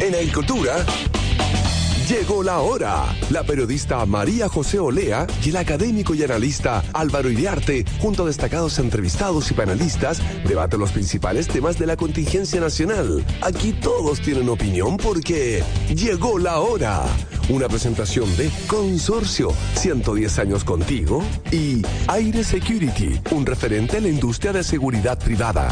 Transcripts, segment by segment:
En Agricultura, llegó la hora. La periodista María José Olea y el académico y analista Álvaro Iriarte, junto a destacados entrevistados y panelistas, debaten los principales temas de la contingencia nacional. Aquí todos tienen opinión porque llegó la hora. Una presentación de Consorcio, 110 años contigo, y Aire Security, un referente en la industria de seguridad privada.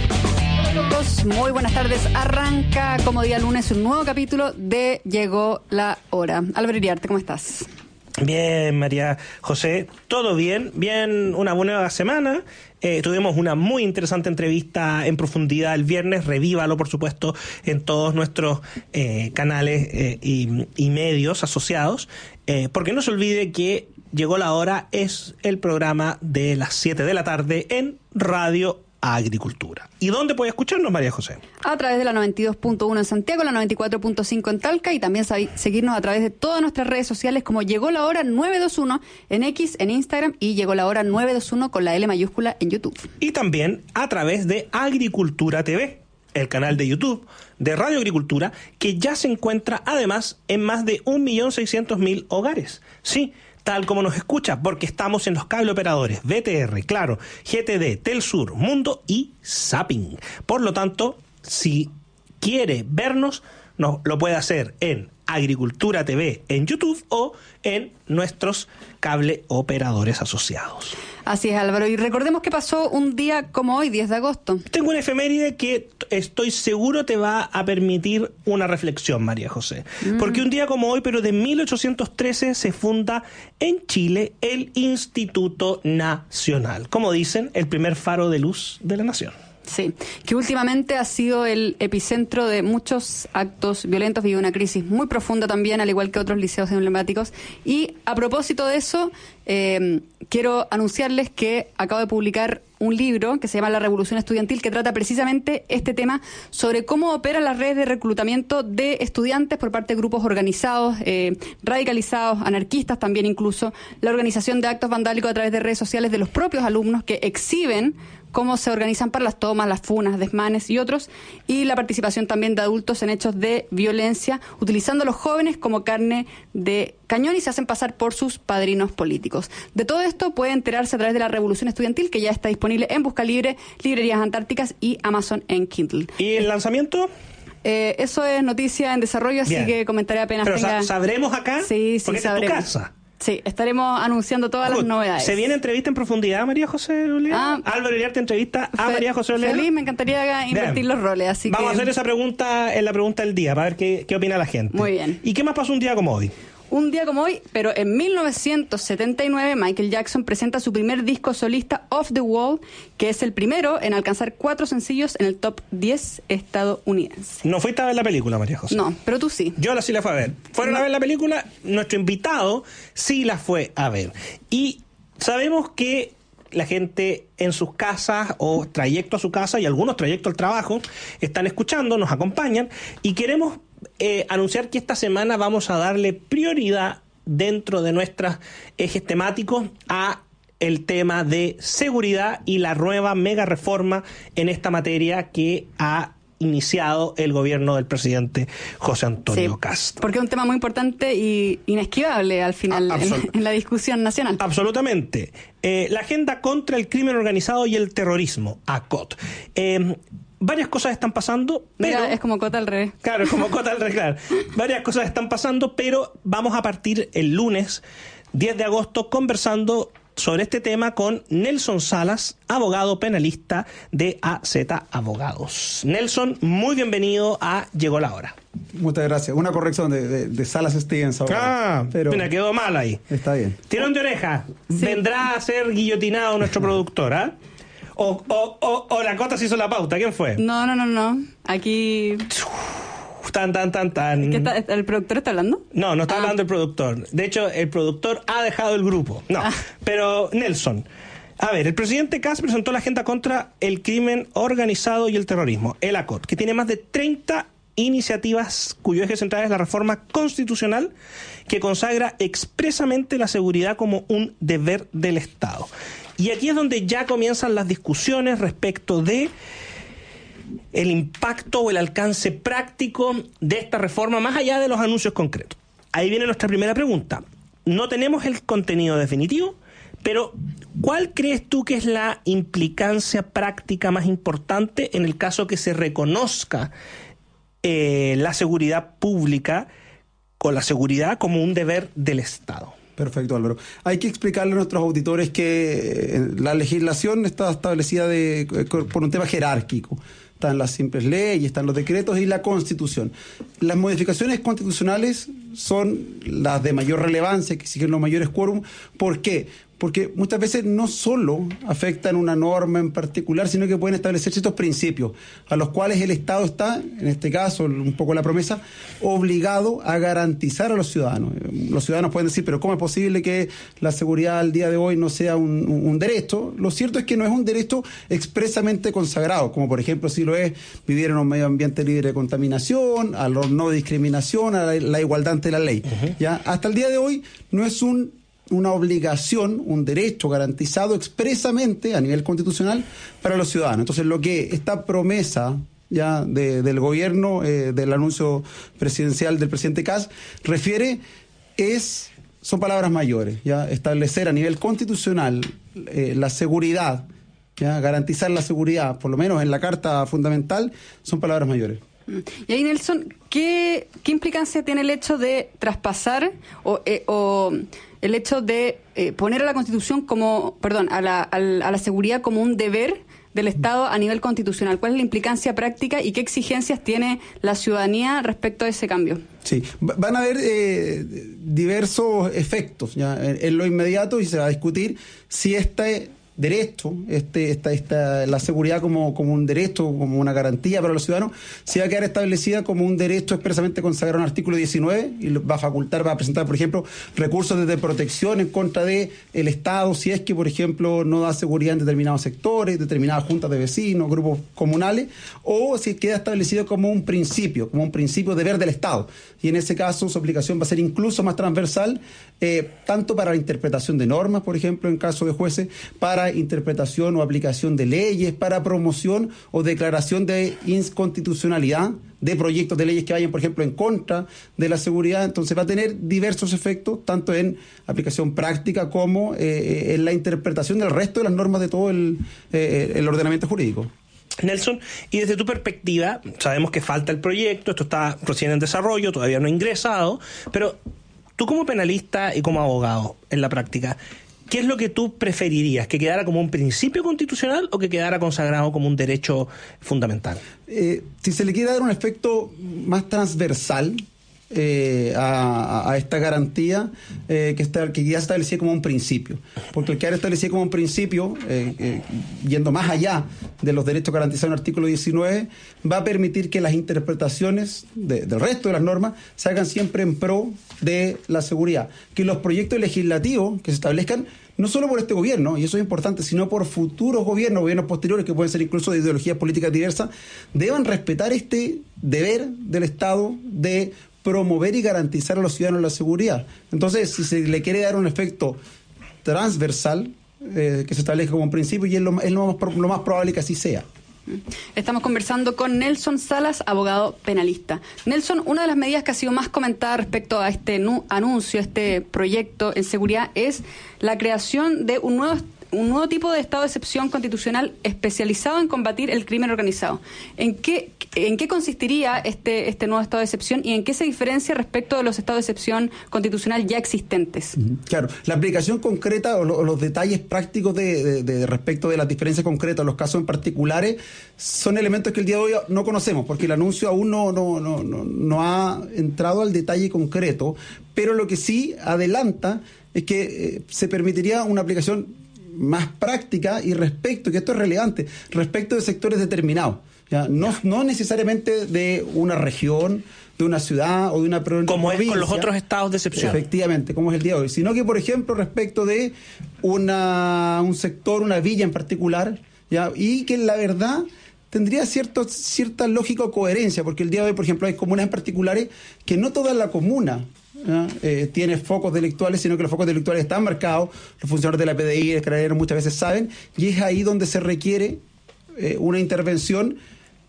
Muy buenas tardes. Arranca como día lunes un nuevo capítulo de Llegó la Hora. Álvaro Iriarte, ¿cómo estás? Bien, María José, todo bien, una nueva semana. Tuvimos una muy interesante entrevista en profundidad el viernes. Revívalo, por supuesto, en todos nuestros canales y medios asociados, porque no se olvide que Llegó la Hora es el programa de las 7 de la tarde en Radio Agricultura. ¿Y dónde puede escucharnos, María José? A través de la 92.1 en Santiago, la 94.5 en Talca, y también seguirnos a través de todas nuestras redes sociales como Llegó la Hora 921 en X, en Instagram, y Llegó la Hora 921 con la L mayúscula en YouTube. Y también a través de Agricultura TV, el canal de YouTube de Radio Agricultura, que ya se encuentra además en más de 1.600.000 hogares. Sí, tal como nos escucha, porque estamos en los cable operadores BTR, Claro, GTD, Telsur, Mundo y Zapping. Por lo tanto, si quiere vernos, lo puede hacer en Agricultura TV en YouTube o en nuestros cable operadores asociados. Así es, Álvaro. Y recordemos que pasó un día como hoy, 10 de agosto. Tengo una efeméride que estoy seguro te va a permitir una reflexión, María José. Porque un día como hoy, pero de 1813, se funda en Chile el Instituto Nacional. Como dicen, el primer faro de luz de la nación. Sí, que últimamente ha sido el epicentro de muchos actos violentos, vive una crisis muy profunda también, al igual que otros liceos emblemáticos. Y a propósito de eso, quiero anunciarles que acabo de publicar un libro que se llama La Revolución Estudiantil, que trata precisamente este tema sobre cómo operan las redes de reclutamiento de estudiantes por parte de grupos organizados, radicalizados, anarquistas también incluso, la organización de actos vandálicos a través de redes sociales de los propios alumnos que exhiben cómo se organizan para las tomas, las funas, desmanes y otros, y la participación también de adultos en hechos de violencia, utilizando a los jóvenes como carne de cañón y se hacen pasar por sus padrinos políticos. De todo esto puede enterarse a través de La Revolución Estudiantil, que ya está disponible en Busca Libre, Librerías Antárticas y Amazon en Kindle. ¿Y el lanzamiento? Eso es noticia en desarrollo, así que comentaré apenas pero tenga... ¿sabremos acá? Sí, porque sabremos. Es tu casa. Sí, estaremos anunciando todas las novedades. ¿Se viene entrevista en profundidad, María José Olea? Álvaro Iriarte entrevista a María José Olea. Feliz, me encantaría invertir los roles. Así Vamos que... a hacer esa pregunta en la pregunta del día, para ver qué opina la gente. Muy bien. ¿Y qué más pasó un día como hoy? Un día como hoy, pero en 1979, Michael Jackson presenta su primer disco solista, Off the Wall, que es el primero en alcanzar 4 sencillos en el top 10 estadounidense. ¿No fuiste a ver la película, María José? No, pero tú sí. Yo sí la fui a ver. ¿Fueron a ver la película? Nuestro invitado sí la fue a ver. Y sabemos que la gente en sus casas o trayecto a su casa y algunos trayectos al trabajo están escuchando, nos acompañan y queremos anunciar que esta semana vamos a darle prioridad dentro de nuestros ejes temáticos a el tema de seguridad y la nueva mega reforma en esta materia que ha iniciado el gobierno del presidente José Antonio Kast. Porque es un tema muy importante y inesquivable al final en la discusión nacional. Absolutamente. La agenda contra el crimen organizado y el terrorismo, ACOT. Varias cosas están pasando, pero... Mira, es como cota al revés. Claro, es como cota al revés, claro. Varias cosas están pasando, pero vamos a partir el lunes 10 de agosto conversando sobre este tema con Nelson Salas, abogado penalista de AZ Abogados. Nelson, muy bienvenido a Llegó la Hora. Muchas gracias. Una corrección de Salas Stevens ahora. Pero mira, quedó mal ahí. Está bien. Tirón de oreja. Sí. Vendrá a ser guillotinado nuestro productor, ¿ah? O la Cota se hizo la pauta. ¿Quién fue? No. Aquí... Tan. ¿El productor está hablando? No está hablando el productor. De hecho, el productor ha dejado el grupo. No, pero Nelson... A ver, el presidente Kast presentó la agenda contra el crimen organizado y el terrorismo, el ACOT, que tiene más de 30 iniciativas cuyo eje central es la reforma constitucional que consagra expresamente la seguridad como un deber del Estado. Y aquí es donde ya comienzan las discusiones respecto de el impacto o el alcance práctico de esta reforma más allá de los anuncios concretos. Ahí viene nuestra primera pregunta. No tenemos el contenido definitivo, pero ¿cuál crees tú que es la implicancia práctica más importante en el caso que se reconozca la seguridad pública o la seguridad como un deber del Estado? Perfecto, Álvaro. Hay que explicarle a nuestros auditores que la legislación está establecida por un tema jerárquico. Están las simples leyes, están los decretos y la Constitución. Las modificaciones constitucionales son las de mayor relevancia, que exigen los mayores quórum. ¿Por qué? Porque muchas veces no solo afectan una norma en particular, sino que pueden establecer ciertos principios a los cuales el Estado está, en este caso, un poco la promesa, obligado a garantizar a los ciudadanos. Los ciudadanos pueden decir, pero ¿cómo es posible que la seguridad al día de hoy no sea un derecho? Lo cierto es que no es un derecho expresamente consagrado, como por ejemplo si lo es vivir en un medio ambiente libre de contaminación, a la no discriminación, a la igualdad ante la ley. ¿Ya? Hasta el día de hoy no es una obligación, un derecho garantizado expresamente a nivel constitucional para los ciudadanos. Entonces, lo que esta promesa ya del gobierno, del anuncio presidencial del presidente Kast, refiere son palabras mayores. Ya establecer a nivel constitucional la seguridad, ya garantizar la seguridad, por lo menos en la Carta Fundamental, son palabras mayores. Y ahí, Nelson, ¿qué implicancia tiene el hecho de traspasar o el hecho de poner a la Constitución a la seguridad como un deber del Estado a nivel constitucional? ¿Cuál es la implicancia práctica y qué exigencias tiene la ciudadanía respecto a ese cambio? Sí, van a haber diversos efectos ya en lo inmediato, y se va a discutir si derecho, la seguridad como un derecho, como una garantía para los ciudadanos, se va a quedar establecida como un derecho expresamente consagrado en el artículo 19 y va a presentar, por ejemplo, recursos de protección en contra de el Estado, si es que, por ejemplo, no da seguridad en determinados sectores, determinadas juntas de vecinos, grupos comunales, o si queda establecido como un principio deber del Estado. Y en ese caso su aplicación va a ser incluso más transversal, tanto para la interpretación de normas, por ejemplo, en caso de jueces, para interpretación o aplicación de leyes, para promoción o declaración de inconstitucionalidad de proyectos de leyes que vayan, por ejemplo, en contra de la seguridad. Entonces va a tener diversos efectos, tanto en aplicación práctica como en la interpretación del resto de las normas de todo el ordenamiento jurídico. Nelson, y desde tu perspectiva, sabemos que falta el proyecto, esto está recién en desarrollo, todavía no ha ingresado, pero tú como penalista y como abogado en la práctica, ¿qué es lo que tú preferirías? ¿Que quedara como un principio constitucional o que quedara consagrado como un derecho fundamental? Si se le quiere dar un efecto más transversal a esta garantía, que ya se establecía como un principio. Porque el quedar establecido como un principio, yendo más allá de los derechos garantizados en el artículo 19, va a permitir que las interpretaciones del resto de las normas se hagan siempre en pro de la seguridad. Que los proyectos legislativos que se establezcan no solo por este gobierno, y eso es importante, sino por futuros gobiernos posteriores, que pueden ser incluso de ideologías políticas diversas, deban respetar este deber del Estado de promover y garantizar a los ciudadanos la seguridad. Entonces, si se le quiere dar un efecto transversal, que se establezca como un principio, y es lo más probable que así sea. Estamos conversando con Nelson Salas, abogado penalista. Nelson, una de las medidas que ha sido más comentada respecto a este anuncio, este proyecto en seguridad, es la creación de un nuevo tipo de estado de excepción constitucional especializado en combatir el crimen organizado. ¿En qué consistiría este nuevo estado de excepción y en qué se diferencia respecto de los estados de excepción constitucional ya existentes? Claro, la aplicación concreta o los detalles prácticos de respecto de las diferencias concretas, los casos en particulares, son elementos que el día de hoy no conocemos, porque el anuncio aún no ha entrado al detalle concreto, pero lo que sí adelanta es que se permitiría una aplicación más práctica y que esto es relevante, respecto de sectores determinados. ¿Ya? No necesariamente de una región, de una ciudad o de una provincia. Como es con los otros estados de excepción. Efectivamente, como es el día de hoy. Sino que, por ejemplo, respecto de un sector, una villa en particular, ¿ya? Y que la verdad tendría cierta lógica o coherencia, porque el día de hoy, por ejemplo, hay comunas en particulares que no toda la comuna tiene focos delictuales, sino que los focos delictuales están marcados, los funcionarios de la PDI, el Carabineros muchas veces saben, y es ahí donde se requiere una intervención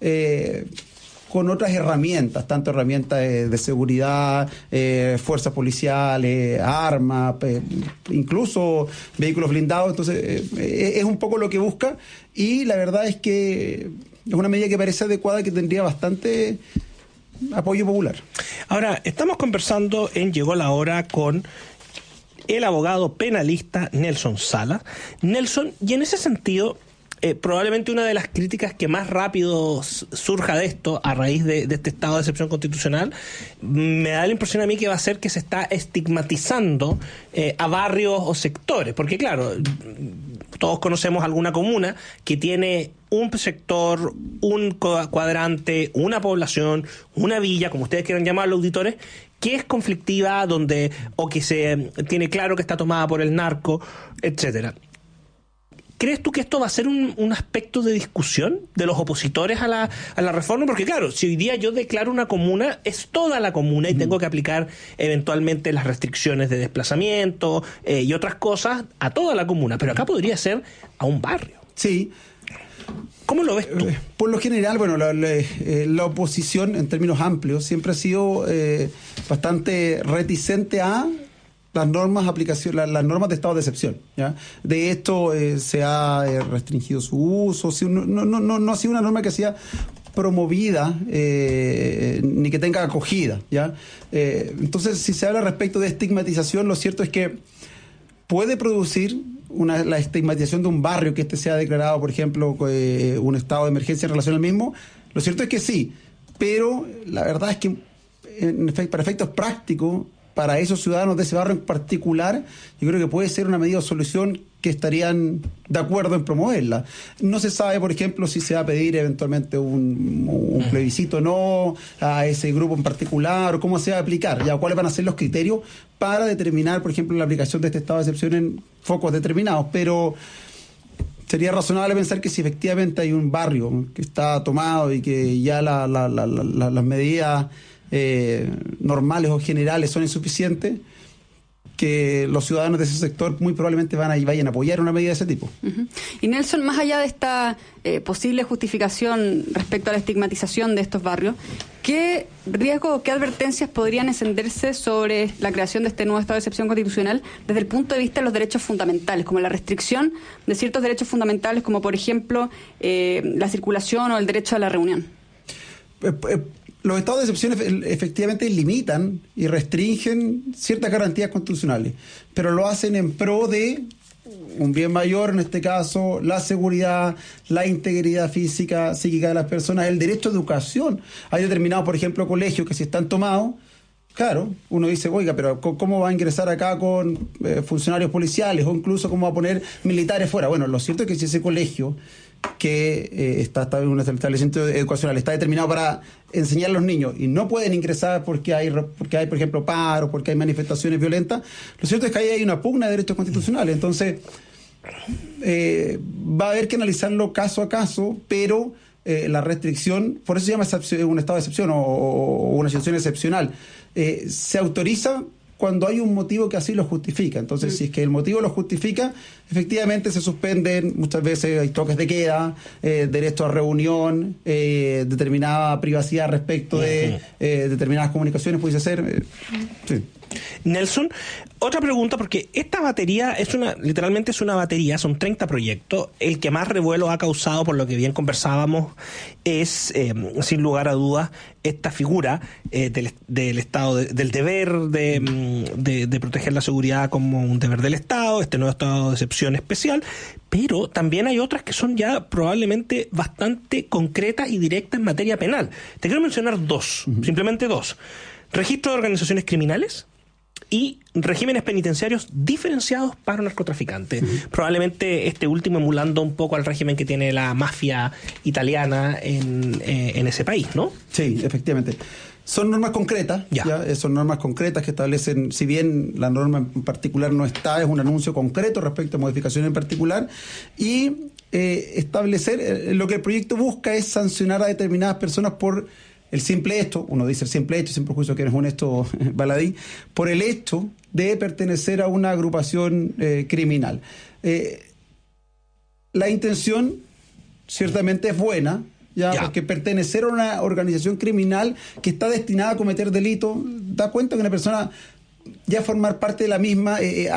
con otras herramientas, tanto herramientas de seguridad, fuerzas policiales, armas, incluso vehículos blindados. Entonces, es un poco lo que busca, y la verdad es que es una medida que parece adecuada, que tendría bastante apoyo popular. Ahora, estamos conversando en Llegó la Hora con el abogado penalista Nelson Salas. Nelson, y en ese sentido, probablemente una de las críticas que más rápido surja de esto, a raíz de este estado de excepción constitucional, me da la impresión a mí que va a ser que se está estigmatizando a barrios o sectores, porque claro, todos conocemos alguna comuna que tiene un sector, un cuadrante, una población, una villa, como ustedes quieran llamarlo, auditores, que es conflictiva, o que se tiene claro que está tomada por el narco, etcétera. ¿Crees tú que esto va a ser un aspecto de discusión de los opositores a la reforma? Porque claro, si hoy día yo declaro una comuna, es toda la comuna y tengo que aplicar eventualmente las restricciones de desplazamiento y otras cosas a toda la comuna, pero acá podría ser a un barrio. Sí. ¿Cómo lo ves tú? Por lo general, bueno, la oposición en términos amplios siempre ha sido bastante reticente a las normas las normas de estado de excepción, ¿ya? De esto se ha restringido su uso, no ha sido una norma que sea promovida ni que tenga acogida, ¿ya? Entonces, si se habla respecto de estigmatización, lo cierto es que puede producir la estigmatización de un barrio que sea declarado, por ejemplo, un estado de emergencia en relación al mismo. Lo cierto es que sí, pero la verdad es que para efectos prácticos, para esos ciudadanos de ese barrio en particular, yo creo que puede ser una medida o solución que estarían de acuerdo en promoverla. No se sabe, por ejemplo, si se va a pedir eventualmente un plebiscito o no a ese grupo en particular, o cómo se va a aplicar, ya cuáles van a ser los criterios para determinar, por ejemplo, la aplicación de este estado de excepción en focos determinados. Pero sería razonable pensar que si efectivamente hay un barrio que está tomado y que ya las medidas normales o generales son insuficientes, que los ciudadanos de ese sector muy probablemente vayan a apoyar una medida de ese tipo. Uh-huh. Y Nelson, más allá de esta posible justificación respecto a la estigmatización de estos barrios, ¿qué riesgos o qué advertencias podrían encenderse sobre la creación de este nuevo estado de excepción constitucional desde el punto de vista de los derechos fundamentales, como la restricción de ciertos derechos fundamentales, como por ejemplo la circulación o el derecho a la reunión? Los estados de excepción efectivamente limitan y restringen ciertas garantías constitucionales, pero lo hacen en pro de un bien mayor, en este caso, la seguridad, la integridad física, psíquica de las personas, el derecho a educación. Hay determinados, por ejemplo, colegios que si están tomados, claro, uno dice, oiga, pero ¿cómo va a ingresar acá con funcionarios policiales, o incluso cómo va a poner militares fuera? Bueno, lo cierto es que si ese colegio que está en un establecimiento educacional está determinado para enseñar a los niños y no pueden ingresar porque hay, por ejemplo, paros, porque hay manifestaciones violentas, lo cierto es que ahí hay una pugna de derechos constitucionales. Entonces va a haber que analizarlo caso a caso, pero la restricción, por eso se llama un estado de excepción o una situación excepcional, se autoriza cuando hay un motivo que así lo justifica. Entonces, si es que el motivo lo justifica, efectivamente se suspenden, muchas veces hay toques de queda, derecho a reunión, determinada privacidad respecto de determinadas comunicaciones, pudiese ser. Sí. Nelson, otra pregunta, porque esta batería literalmente es una batería, son 30 proyectos. El que más revuelo ha causado, por lo que bien conversábamos, es, sin lugar a dudas, esta figura del Estado, del deber de proteger la seguridad como un deber del Estado, este nuevo estado de excepción especial, pero también hay otras que son ya probablemente bastante concretas y directas en materia penal. Te quiero mencionar dos, simplemente dos. Registro de organizaciones criminales y regímenes penitenciarios diferenciados para narcotraficantes. Probablemente este último emulando un poco al régimen que tiene la mafia italiana en ese país, ¿no? Sí, efectivamente. Son normas concretas, ¿ya? Son normas concretas que establecen, si bien la norma en particular no está, es un anuncio concreto respecto a modificaciones en particular, y establecer, lo que el proyecto busca es sancionar a determinadas personas por el simple hecho, uno dice el simple hecho, sin perjuicio que eres un honesto baladí, por el hecho de pertenecer a una agrupación criminal. La intención ciertamente es buena, Ya, porque pertenecer a una organización criminal que está destinada a cometer delitos, da cuenta que una persona ya formar parte de la misma,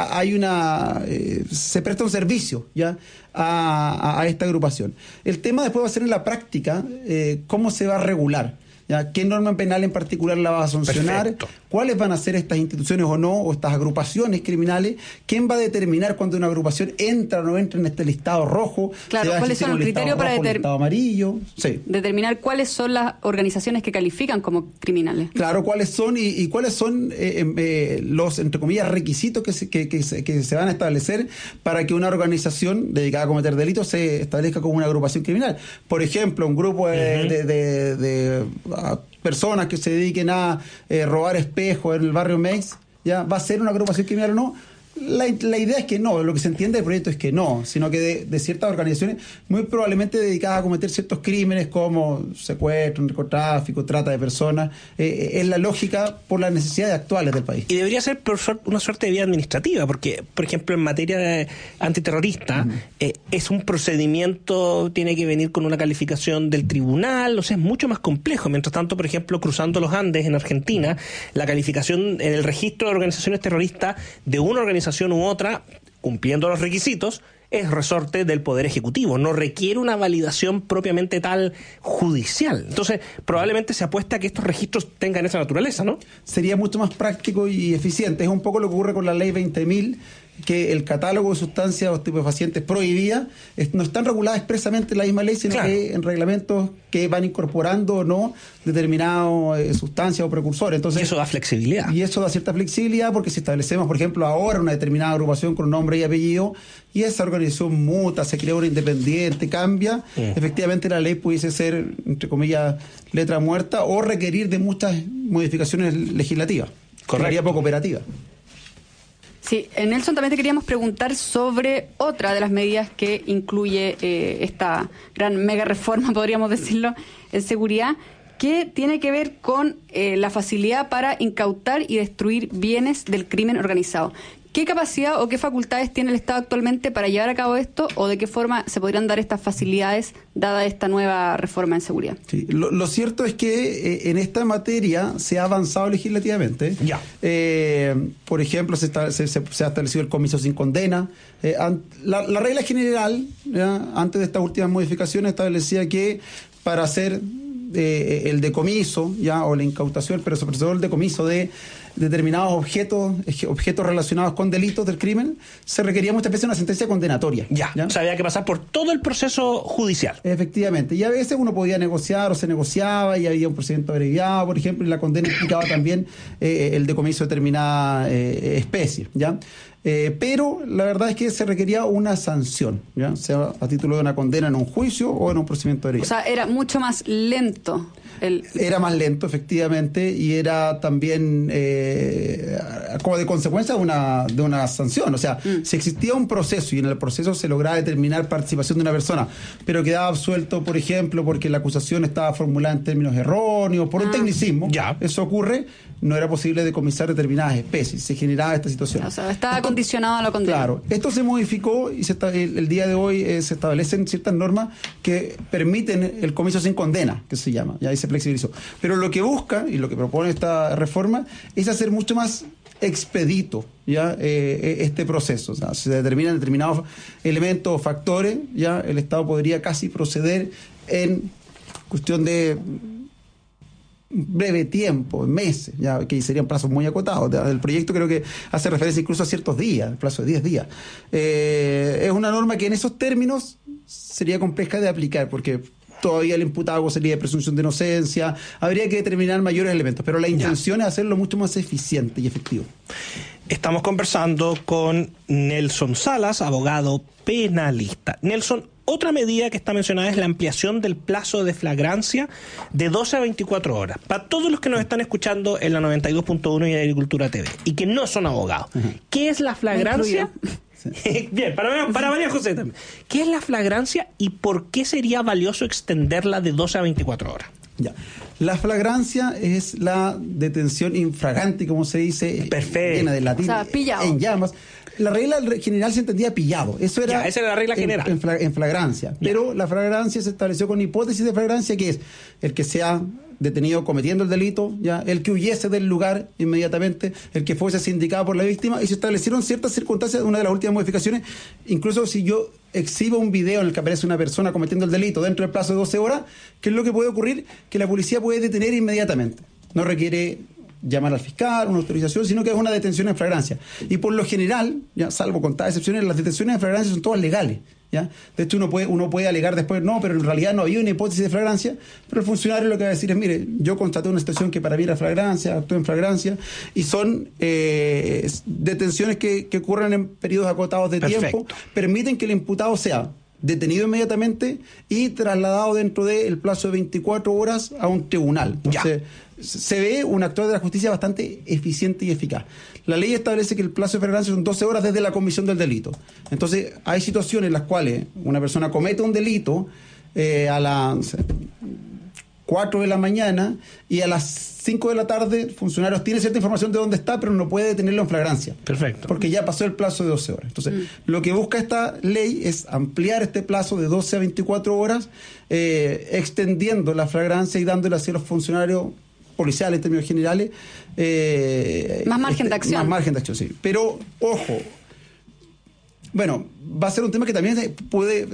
se presta un servicio ya a esta agrupación. El tema después va a ser en la práctica cómo se va a regular. ¿Ya? ¿Qué norma penal en particular la va a sancionar? Perfecto. ¿Cuáles van a ser estas instituciones o no, o estas agrupaciones criminales? ¿Quién va a determinar cuando una agrupación entra o no entra en este listado rojo? Claro, ¿cuáles son los criterios para listado amarillo? Sí. Determinar cuáles son las organizaciones que califican como criminales? Claro, cuáles son y cuáles son los, entre comillas, requisitos que se van a establecer para que una organización dedicada a cometer delitos se establezca como una agrupación criminal. Por ejemplo, un grupo de personas que se dediquen a robar espejos en el barrio Meix, ¿ya va a ser una agrupación criminal o no? La idea es que no, lo que se entiende del proyecto es que no, sino que de ciertas organizaciones muy probablemente dedicadas a cometer ciertos crímenes como secuestro, narcotráfico, trata de personas, es la lógica por las necesidades actuales del país. Y debería ser una suerte de vía administrativa, porque, por ejemplo, en materia antiterrorista, es un procedimiento, tiene que venir con una calificación del tribunal, o sea, es mucho más complejo. Mientras tanto, por ejemplo, cruzando los Andes en Argentina, la calificación en el registro de organizaciones terroristas de una organización u otra, cumpliendo los requisitos, es resorte del Poder Ejecutivo, no requiere una validación propiamente tal judicial. Entonces, probablemente se apuesta a que estos registros tengan esa naturaleza, ¿no? Sería mucho más práctico y eficiente. Es un poco lo que ocurre con la ley 20.000, que el catálogo de sustancias o estupefacientes prohibidas no están reguladas expresamente en la misma ley, sino que en reglamentos que van incorporando o no determinadas sustancias o precursores. Entonces, y eso da flexibilidad. Y eso da cierta flexibilidad porque si establecemos, por ejemplo, ahora una determinada agrupación con nombre y apellido y esa organización muta, se crea una independiente, cambia, efectivamente la ley pudiese ser, entre comillas, letra muerta o requerir de muchas modificaciones legislativas. Correcto. Sería poco operativa. Sí, Nelson, también te queríamos preguntar sobre otra de las medidas que incluye esta gran mega reforma, podríamos decirlo, en seguridad, que tiene que ver con la facilidad para incautar y destruir bienes del crimen organizado. ¿Qué capacidad o qué facultades tiene el Estado actualmente para llevar a cabo esto o de qué forma se podrían dar estas facilidades dada esta nueva reforma en seguridad? Sí, lo cierto es que en esta materia se ha avanzado legislativamente. Ya. Por ejemplo, se ha establecido el comiso sin condena. La regla general, ¿ya?, antes de estas últimas modificaciones, establecía que para hacer el decomiso, ya, o la incautación, pero sobre todo el decomiso de determinados objetos relacionados con delitos del crimen, se requería muchas veces una sentencia condenatoria. ¿Ya? O sea, había que pasar por todo el proceso judicial. Efectivamente. Y a veces uno podía negociar o se negociaba y había un procedimiento abreviado, por ejemplo, y la condena implicaba también el decomiso de determinada especie, ¿ya? Pero la verdad es que se requería una sanción, ¿ya?, sea a título de una condena en un juicio o en un procedimiento abreviado. O sea, era mucho más lento. Era más lento, efectivamente, y era también como de consecuencia de una sanción. O sea, si existía un proceso y en el proceso se lograba determinar participación de una persona, pero quedaba absuelto, por ejemplo, porque la acusación estaba formulada en términos erróneos, por un tecnicismo, eso ocurre, no era posible decomisar determinadas especies. Se generaba esta situación. O sea, estaba condicionado a la condena. Claro. Esto se modificó y el día de hoy se establecen ciertas normas que permiten el comiso sin condena, que se llama. Ya ahí se flexibilizó. Pero lo que busca y lo que propone esta reforma es hacer mucho más expedito, ya, este proceso. O sea, si se determinan determinados elementos o factores, ya el Estado podría casi proceder en cuestión de breve tiempo, meses, ya, que serían plazos muy acotados. El proyecto creo que hace referencia incluso a ciertos días, el plazo de 10 días. Es una norma que en esos términos sería compleja de aplicar, porque todavía el imputado gozaría de presunción de inocencia, habría que determinar mayores elementos, pero la intención es hacerlo mucho más eficiente y efectivo. Estamos conversando con Nelson Salas, abogado penalista. Nelson, otra medida que está mencionada es la ampliación del plazo de flagrancia de 12 a 24 horas. Para todos los que nos están escuchando en la 92.1 y en Agricultura TV y que no son abogados, ¿qué es la flagrancia? Bien, para María José también. ¿Qué es la flagrancia y por qué sería valioso extenderla de 12 a 24 horas? Ya. La flagrancia es la detención infragante, como se dice, perfecto, llena de latín, o sea, pillado, en llamas. La regla general se entendía pillado. Esa era la regla general. En flagrancia. Ya. Pero la flagrancia se estableció con hipótesis de flagrancia, que es el que sea detenido cometiendo el delito, ya el que huyese del lugar inmediatamente, el que fuese sindicado por la víctima, y se establecieron ciertas circunstancias. Una de las últimas modificaciones, incluso si yo exhibo un video en el que aparece una persona cometiendo el delito dentro del plazo de 12 horas, ¿qué es lo que puede ocurrir? Que la policía puede detener inmediatamente. No requiere llamar al fiscal, una autorización, sino que es una detención en flagrancia. Y por lo general, ya salvo contadas excepciones, las detenciones en flagrancia son todas legales. ¿Ya? De hecho, uno puede alegar después, no, pero en realidad no había una hipótesis de flagrancia, pero el funcionario lo que va a decir es, mire, yo constaté una situación que para mí era flagrancia, actué en flagrancia, y son detenciones que ocurren en periodos acotados de tiempo, permiten que el imputado sea detenido inmediatamente y trasladado dentro del plazo de 24 horas a un tribunal. Entonces, se ve un actor de la justicia bastante eficiente y eficaz. La ley establece que el plazo de flagrancia son 12 horas desde la comisión del delito. Entonces, hay situaciones en las cuales una persona comete un delito a las 4 de la mañana y a las 5 de la tarde el funcionario tiene cierta información de dónde está, pero no puede detenerlo en flagrancia. Perfecto. Porque ya pasó el plazo de 12 horas. Entonces, lo que busca esta ley es ampliar este plazo de 12 a 24 horas, extendiendo la flagrancia y dándole así a los funcionarios policiales en términos generales más margen de acción. Más margen de acción, sí. Pero, ojo, bueno, va a ser un tema que también puede...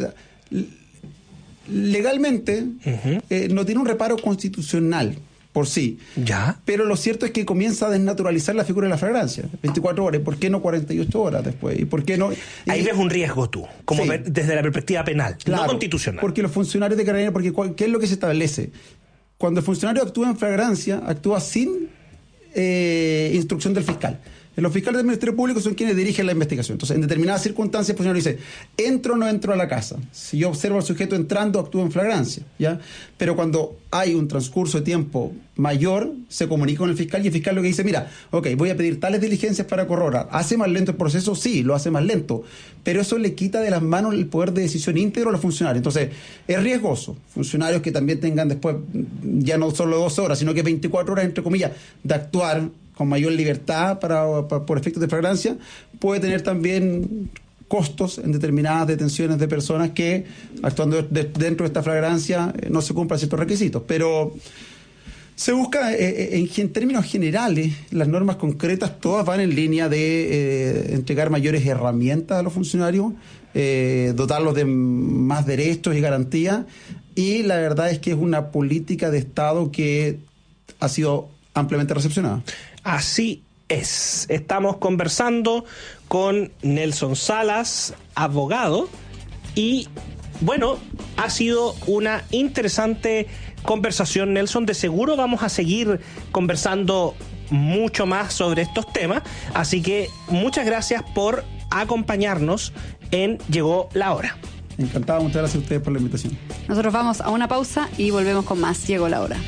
Legalmente no tiene un reparo constitucional por sí. Ya. Pero lo cierto es que comienza a desnaturalizar la figura de la flagrancia. 24 horas, ¿por qué no 48 horas después? ¿Y por qué no? Ahí ves un riesgo tú, como desde la perspectiva penal, claro, no constitucional. Porque los funcionarios de Carabineros, porque ¿qué es lo que se establece? Cuando el funcionario actúa en flagrancia, actúa sin instrucción del fiscal. Los fiscales del Ministerio Público son quienes dirigen la investigación. Entonces, en determinadas circunstancias, el funcionario dice, ¿entro o no entro a la casa? Si yo observo al sujeto entrando, actúo en flagrancia, ¿ya? Pero cuando hay un transcurso de tiempo mayor, se comunica con el fiscal y el fiscal lo que dice, mira, ok, voy a pedir tales diligencias para corroborar. ¿Hace más lento el proceso? Sí, lo hace más lento. Pero eso le quita de las manos el poder de decisión íntegro a los funcionarios. Entonces, es riesgoso. Funcionarios que también tengan después, ya no solo 12 horas, sino que 24 horas, entre comillas, de actuar con mayor libertad por efectos de flagrancia, puede tener también costos en determinadas detenciones de personas que, actuando dentro de esta flagrancia, no se cumplan ciertos requisitos. Pero se busca, en términos generales, las normas concretas todas van en línea de entregar mayores herramientas a los funcionarios, dotarlos de más derechos y garantías, y la verdad es que es una política de Estado que ha sido ampliamente recepcionada. Así es. Estamos conversando con Nelson Salas, abogado, y bueno, ha sido una interesante conversación, Nelson. De seguro vamos a seguir conversando mucho más sobre estos temas, así que muchas gracias por acompañarnos en Llegó la Hora. Encantado, muchas gracias a ustedes por la invitación. Nosotros vamos a una pausa y volvemos con más Llegó la Hora.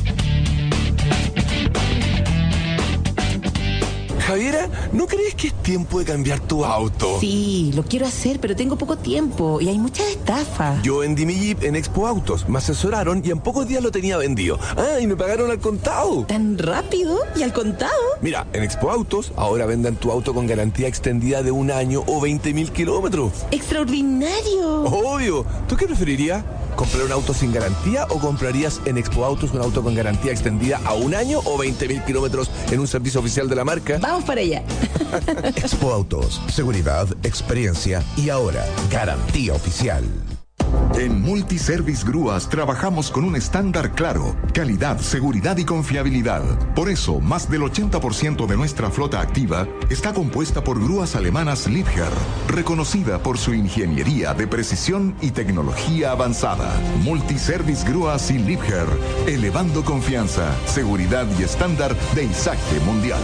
Javiera, ¿no crees que es tiempo de cambiar tu auto? Sí, lo quiero hacer, pero tengo poco tiempo y hay muchas estafas. Yo vendí mi Jeep en Expo Autos, me asesoraron y en pocos días lo tenía vendido. Ah, y me pagaron al contado. ¿Tan rápido? ¿Y al contado? Mira, en Expo Autos ahora venden tu auto con garantía extendida de 1 año o 20.000 kilómetros. ¡Extraordinario! Obvio. ¿Tú qué preferirías? ¿Comprar un auto sin garantía o comprarías en Expo Autos un auto con garantía extendida a 1 año o 20.000 kilómetros en un servicio oficial de la marca? Vamos para allá. Expo Autos, seguridad, experiencia y ahora garantía oficial. En Multiservice Grúas trabajamos con un estándar claro, calidad, seguridad y confiabilidad. Por eso, más del 80% de nuestra flota activa está compuesta por grúas alemanas Liebherr, reconocida por su ingeniería de precisión y tecnología avanzada. Multiservice Grúas y Liebherr, elevando confianza, seguridad y estándar de Isaque Mundial.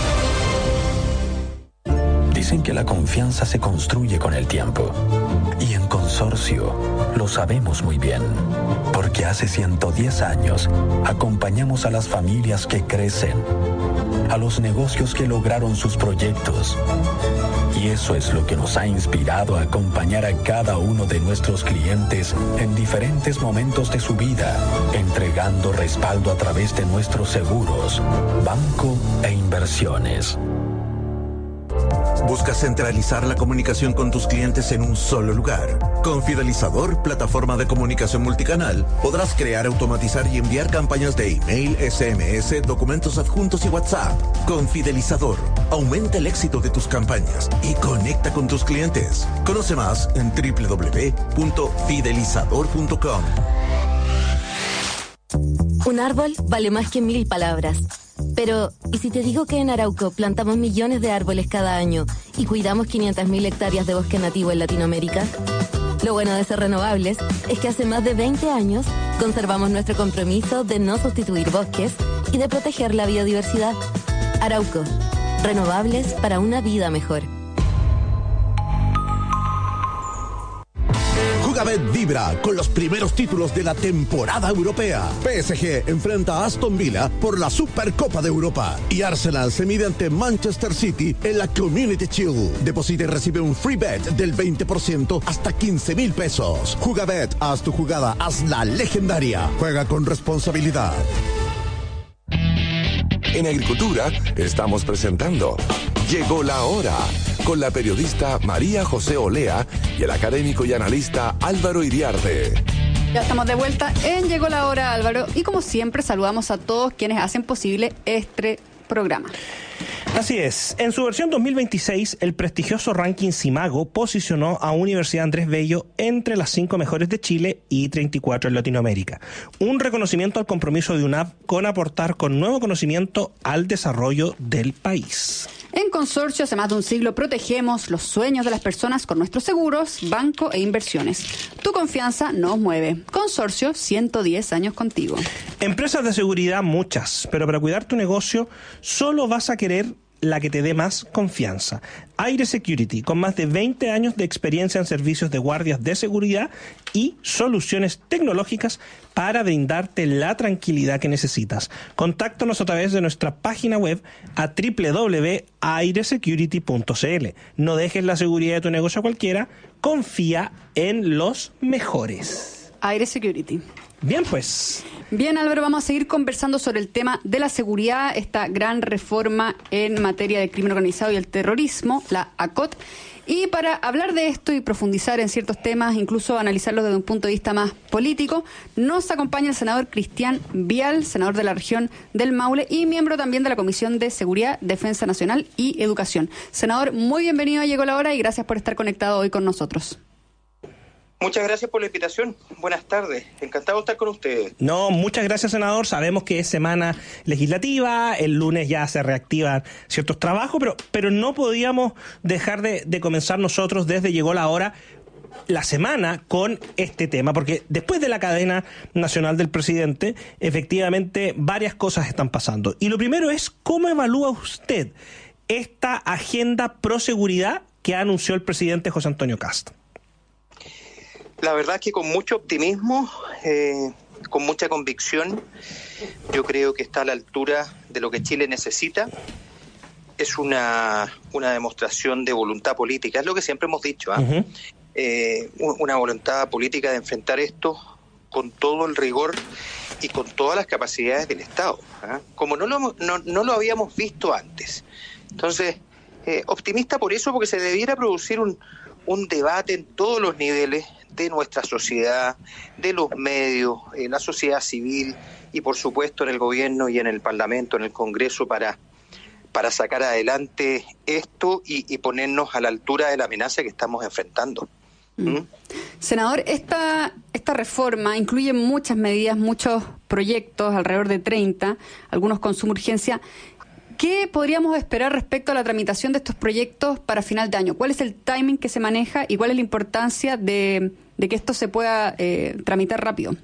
Dicen que la confianza se construye con el tiempo. Y en Consorcio lo sabemos muy bien, porque hace 110 años acompañamos a las familias que crecen, a los negocios que lograron sus proyectos. Y eso es lo que nos ha inspirado a acompañar a cada uno de nuestros clientes en diferentes momentos de su vida, entregando respaldo a través de nuestros seguros, banco e inversiones. ¿Buscas centralizar la comunicación con tus clientes en un solo lugar? Con Fidelizador, plataforma de comunicación multicanal, podrás crear, automatizar y enviar campañas de email, SMS, documentos adjuntos y WhatsApp. Con Fidelizador, aumenta el éxito de tus campañas y conecta con tus clientes. Conoce más en www.fidelizador.com. Un árbol vale más que 1000 palabras. Pero, ¿y si te digo que en Arauco plantamos millones de árboles cada año y cuidamos 500.000 hectáreas de bosque nativo en Latinoamérica? Lo bueno de ser renovables es que hace más de 20 años conservamos nuestro compromiso de no sustituir bosques y de proteger la biodiversidad. Arauco, renovables para una vida mejor. Jugabet vibra con los primeros títulos de la temporada europea. PSG enfrenta a Aston Villa por la Supercopa de Europa y Arsenal se mide ante Manchester City en la Community Shield. Deposita y recibe un free bet del 20% hasta 15,000 pesos. Jugabet, haz tu jugada, hazla legendaria. Juega con responsabilidad. En Agricultura estamos presentando Llegó la Hora, con la periodista María José Olea y el académico y analista Álvaro Iriarte. Ya estamos de vuelta en Llegó la Hora, Álvaro, y como siempre saludamos a todos quienes hacen posible este programa. Así es. En su versión 2026, el prestigioso ranking Simago posicionó a Universidad Andrés Bello entre las 5 mejores de Chile y 34 en Latinoamérica. Un reconocimiento al compromiso de UNAP con aportar con nuevo conocimiento al desarrollo del país. En Consorcio, hace más de un siglo, protegemos los sueños de las personas con nuestros seguros, banco e inversiones. Tu confianza nos mueve. Consorcio, 110 años contigo. Empresas de seguridad muchas, pero para cuidar tu negocio solo vas a querer la que te dé más confianza. Aire Security, con más de 20 años de experiencia en servicios de guardias de seguridad y soluciones tecnológicas para brindarte la tranquilidad que necesitas. Contáctanos a través de nuestra página web a www.airesecurity.cl. No dejes la seguridad de tu negocio a cualquiera, confía en los mejores. Aire Security. Bien, pues. Bien, Álvaro, vamos a seguir conversando sobre el tema de la seguridad, esta gran reforma en materia de crimen organizado y el terrorismo, la ACOT. Y para hablar de esto y profundizar en ciertos temas, incluso analizarlos desde un punto de vista más político, nos acompaña el senador Cristian Vial, senador de la región del Maule y miembro también de la Comisión de Seguridad, Defensa Nacional y Educación. Senador, muy bienvenido a Llegó la Hora y gracias por estar conectado hoy con nosotros. Muchas gracias por la invitación. Buenas tardes. Encantado de estar con ustedes. No, muchas gracias, senador. Sabemos que es semana legislativa, el lunes ya se reactivan ciertos trabajos, pero no podíamos dejar de comenzar nosotros desde Llegó la Hora la semana con este tema, porque después de la cadena nacional del presidente, efectivamente varias cosas están pasando. Y lo primero es, ¿cómo evalúa usted esta agenda pro seguridad que anunció el presidente José Antonio Kast? La verdad es que con mucho optimismo, con mucha convicción, yo creo que está a la altura de lo que Chile necesita. Es una demostración de voluntad política, es lo que siempre hemos dicho, ¿eh? Una voluntad política de enfrentar esto con todo el rigor y con todas las capacidades del Estado, ¿eh? Como no lo habíamos visto antes. Entonces, optimista por eso, porque se debiera producir un debate en todos los niveles de nuestra sociedad, de los medios, la sociedad civil y por supuesto en el gobierno y en el Parlamento, en el Congreso, para sacar adelante esto y ponernos a la altura de la amenaza que estamos enfrentando. Senador, esta reforma incluye muchas medidas, muchos proyectos, alrededor de 30, algunos con suma urgencia. ¿Qué podríamos esperar respecto a la tramitación de estos proyectos para final de año? ¿Cuál es el timing que se maneja y cuál es la importancia de que esto se pueda tramitar rápido?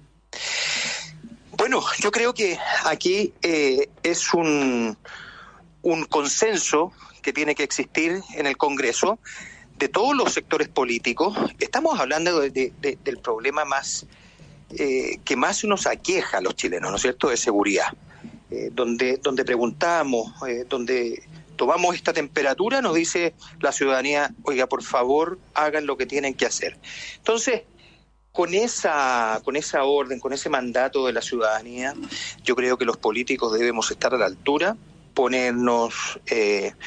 Bueno, yo creo que aquí es un consenso que tiene que existir en el Congreso de todos los sectores políticos. Estamos hablando del problema más que más nos aqueja a los chilenos, ¿no es cierto?, de seguridad. Donde preguntamos, donde tomamos esta temperatura, nos dice la ciudadanía, oiga, por favor, hagan lo que tienen que hacer. Entonces, con esa orden, con ese mandato de la ciudadanía, yo creo que los políticos debemos estar a la altura, ponernos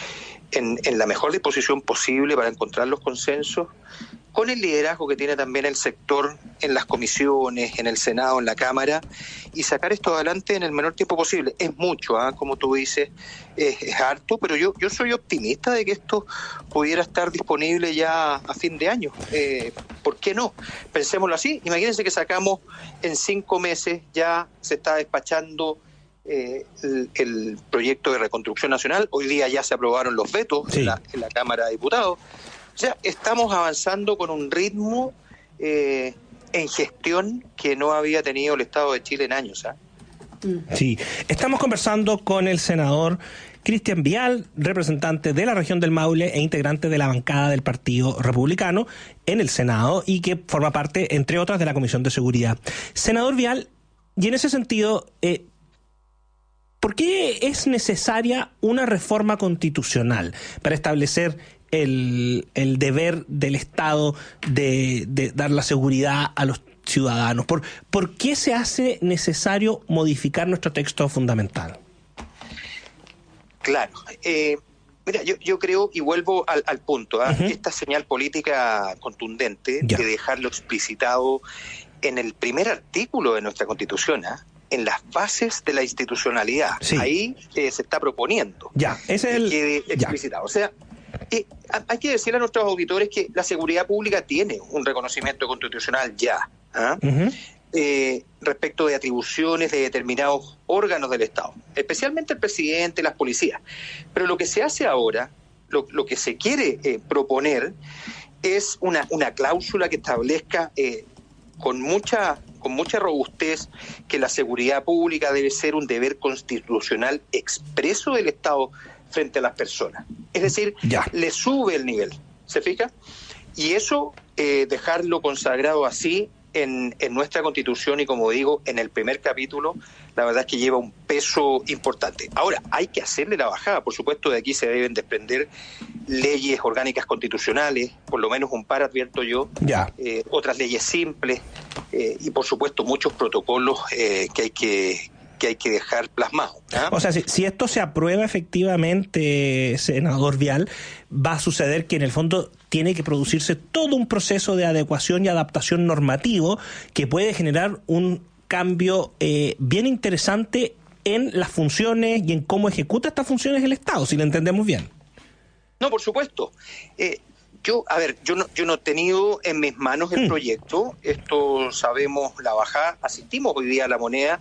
en la mejor disposición posible para encontrar los consensos, con el liderazgo que tiene también el sector en las comisiones, en el Senado, en la Cámara, y sacar esto adelante en el menor tiempo posible. Es mucho, como tú dices, es harto, pero yo soy optimista de que esto pudiera estar disponible ya a fin de año. ¿Por qué no? Pensémoslo así. Imagínense que sacamos en 5 meses, ya se está despachando el proyecto de reconstrucción nacional. Hoy día ya se aprobaron los vetos en la Cámara de Diputados. O sea, estamos avanzando con un ritmo en gestión que no había tenido el Estado de Chile en años. Sí, estamos conversando con el senador Cristian Vial, representante de la región del Maule e integrante de la bancada del Partido Republicano en el Senado y que forma parte, entre otras, de la Comisión de Seguridad. Senador Vial, y en ese sentido, ¿por qué es necesaria una reforma constitucional para establecer el deber del Estado de dar la seguridad a los ciudadanos? ¿Por qué se hace necesario modificar nuestro texto fundamental? Claro. Mira, yo creo, y vuelvo al punto, esta señal política contundente de dejarlo explicitado en el primer artículo de nuestra Constitución, en las bases de la institucionalidad. Ahí se está proponiendo que quede explicitado. O sea, hay que decirle a nuestros auditores que la seguridad pública tiene un reconocimiento constitucional respecto de atribuciones de determinados órganos del Estado, especialmente el presidente, las policías. Pero lo que se hace ahora, lo que se quiere proponer, es una cláusula que establezca con mucha robustez que la seguridad pública debe ser un deber constitucional expreso del Estado frente a las personas. Es decir, le sube el nivel, ¿se fija? Y eso, dejarlo consagrado así en nuestra Constitución y, como digo, en el primer capítulo, la verdad es que lleva un peso importante. Ahora, hay que hacerle la bajada. Por supuesto, de aquí se deben desprender leyes orgánicas constitucionales, por lo menos un par, advierto yo, otras leyes simples y, por supuesto, muchos protocolos que hay que dejar plasmado. O sea, si esto se aprueba efectivamente, senador Vial, va a suceder que en el fondo tiene que producirse todo un proceso de adecuación y adaptación normativo que puede generar un cambio bien interesante en las funciones y en cómo ejecuta estas funciones el Estado, si lo entendemos bien. No, por supuesto. Yo no he tenido en mis manos el proyecto. Esto sabemos la bajada. Asistimos hoy día a La Moneda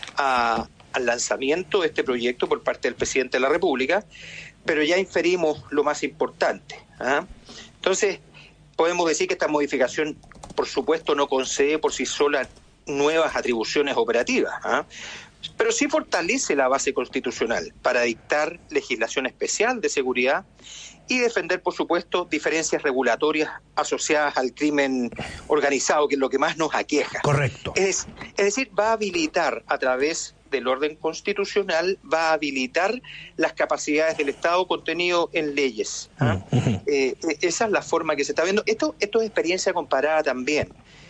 al lanzamiento de este proyecto por parte del presidente de la República, pero ya inferimos lo más importante. Entonces, podemos decir que esta modificación, por supuesto, no concede por sí sola nuevas atribuciones operativas, pero sí fortalece la base constitucional para dictar legislación especial de seguridad y defender, por supuesto, diferencias regulatorias asociadas al crimen organizado, que es lo que más nos aqueja. Correcto. Es decir, va a habilitar a través del orden constitucional, va a habilitar las capacidades del Estado contenido en leyes. Esa es la forma que se está viendo. Esto es experiencia comparada también.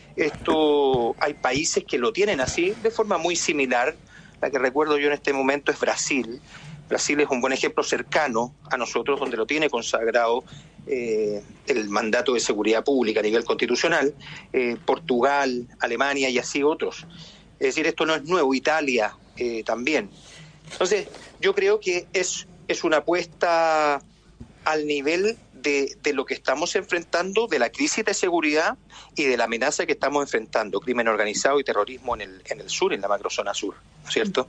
Hay países que lo tienen así, de forma muy similar. La que recuerdo yo en este momento es Brasil. Brasil es un buen ejemplo cercano a nosotros, donde lo tiene consagrado el mandato de seguridad pública a nivel constitucional. Portugal, Alemania y así otros. Es decir, esto no es nuevo. Italia también. Entonces, yo creo que es una apuesta al nivel de lo que estamos enfrentando, de la crisis de seguridad y de la amenaza que estamos enfrentando, crimen organizado y terrorismo en el sur, en la macrozona sur, ¿no es cierto?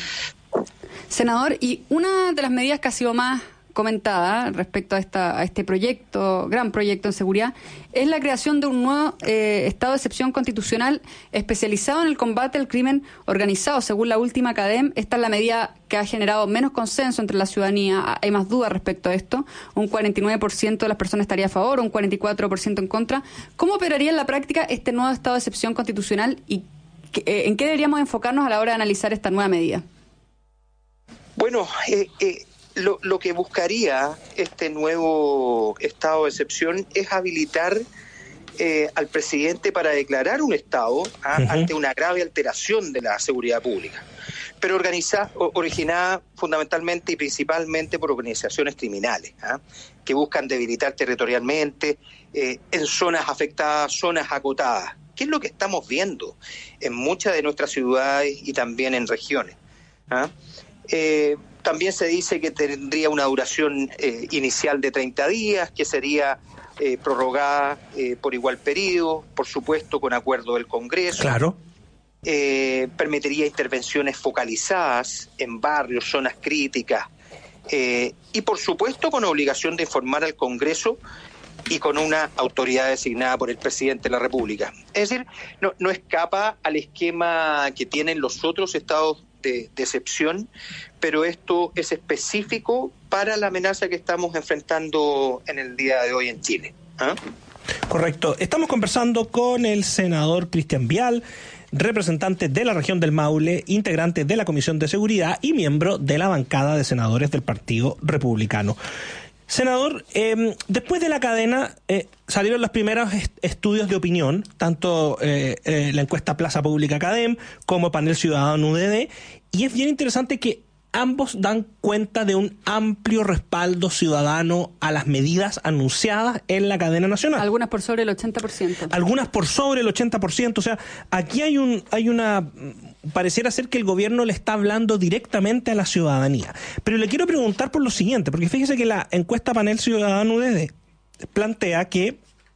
Senador, y una de las medidas que ha sido más comentada respecto a este proyecto, gran proyecto en seguridad, es la creación de un nuevo estado de excepción constitucional especializado en el combate al crimen organizado. Según la última CADEM, esta es la medida que ha generado menos consenso entre la ciudadanía. Hay más dudas respecto a esto. Un 49% de las personas estaría a favor, un 44% en contra. ¿Cómo operaría en la práctica este nuevo estado de excepción constitucional y en qué deberíamos enfocarnos a la hora de analizar esta nueva medida? Bueno, lo que buscaría este nuevo estado de excepción es habilitar al presidente para declarar un estado ante una grave alteración de la seguridad pública. pero originada fundamentalmente y principalmente por organizaciones criminales, que buscan debilitar territorialmente en zonas afectadas, zonas acotadas. ¿Qué es lo que estamos viendo en muchas de nuestras ciudades y también en regiones? También se dice que tendría una duración inicial de 30 días, que sería prorrogada por igual periodo, por supuesto con acuerdo del Congreso. Claro. Permitiría intervenciones focalizadas en barrios, zonas críticas, y por supuesto con obligación de informar al Congreso y con una autoridad designada por el presidente de la República. Es decir, no escapa al esquema que tienen los otros estados de excepción, pero esto es específico para la amenaza que estamos enfrentando en el día de hoy en Chile. Correcto. Estamos conversando con el senador Cristian Vial, representante de la región del Maule, integrante de la Comisión de Seguridad y miembro de la bancada de senadores del Partido Republicano. Senador, después de la cadena salieron los primeros estudios de opinión, tanto la encuesta Plaza Pública Academ como Panel Ciudadano UDD, y es bien interesante que ambos dan cuenta de un amplio respaldo ciudadano a las medidas anunciadas en la cadena nacional. Algunas por sobre el 80%. Algunas por sobre el 80%. O sea, aquí hay una... Pareciera ser que el gobierno le está hablando directamente a la ciudadanía. Pero le quiero preguntar por lo siguiente, porque fíjese que la encuesta Panel Ciudadano UDD plantea que